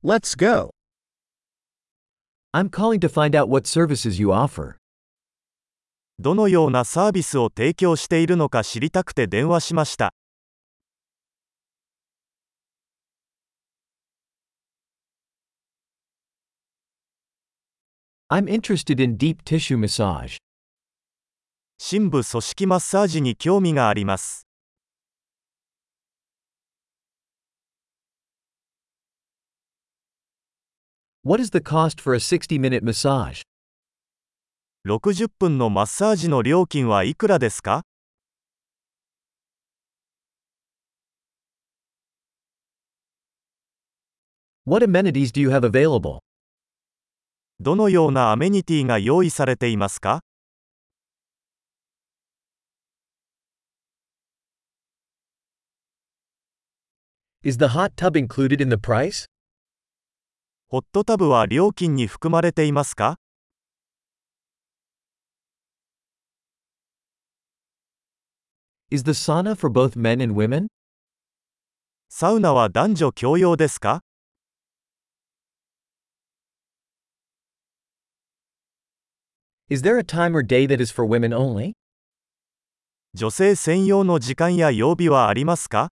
Let's go. I'm calling to find out what services you offer. どのようなサービスを提供しているのか知りたくて電話しました。 I'm interested in deep tissue massage. 深部組織マッサージに興味があります。 What is the cost for a 60-minute massage? 60分のマッサージの料金はいくらですか？ What amenities do you have available? どのようなアメニティが用意されていますか？ Is the hot tub included in the price? ホットタブは料金に含まれていますか？ Is the sauna for both men and women? サウナは男女共用ですか？ Is there a time or day that is for women only? 女性専用の時間や曜日はありますか？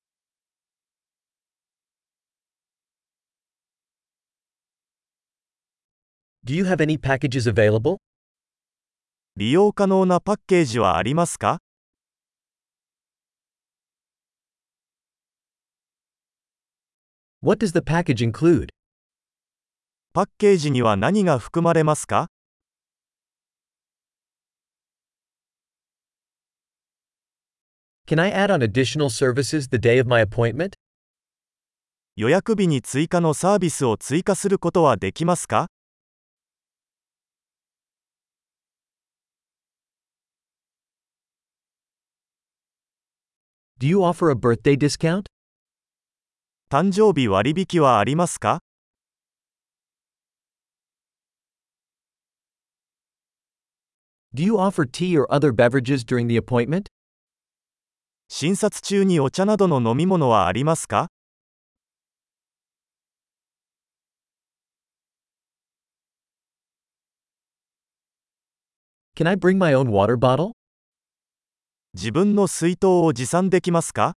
Do you have any packages available? 利用可能なパッケージはありますか？ What does the package include? パッケージには何が含まれますか？ Can I add on additional services the day of my appointment? 予約日に追加のサービスを追加することはできますか？ Do you offer a birthday discount? 誕生日割引はありますか？ Do you offer tea or other beverages during the appointment? 診察中にお茶などの飲み物はありますか？ Can I bring my own water bottle? 自分の水筒を持参できますか？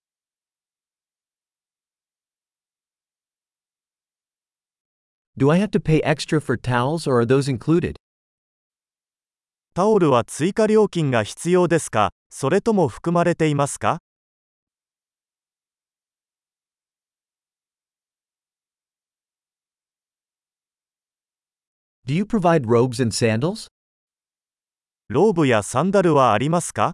Do I have to pay extra for towels or are those included? タオルは追加料金が必要ですか？それとも含まれていますか？ Do you provide robes and sandals? ローブやサンダルはありますか？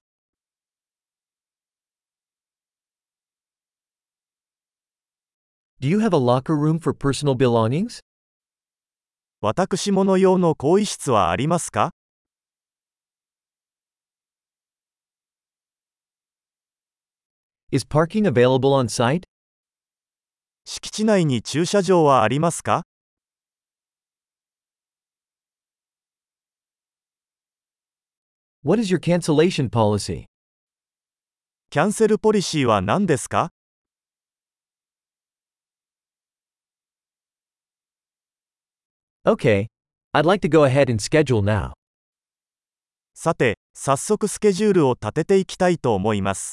Do you have a locker room for personal belongings? 私物用の更衣室はありますか？ Is parking available on site? 敷地内に駐車場はありますか？ What is your cancellation policy? キャンセルポリシーは何ですか？ Okay. I'd like to go ahead and schedule now. さて、早速スケジュールを立てていきたいと思います。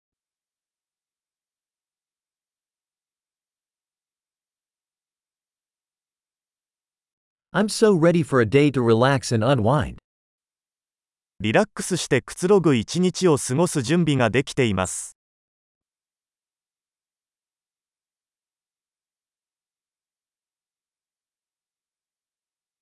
I'm so ready for a day to relax and unwind. リラックスしてくつろぐ一日を過ごす準備ができています。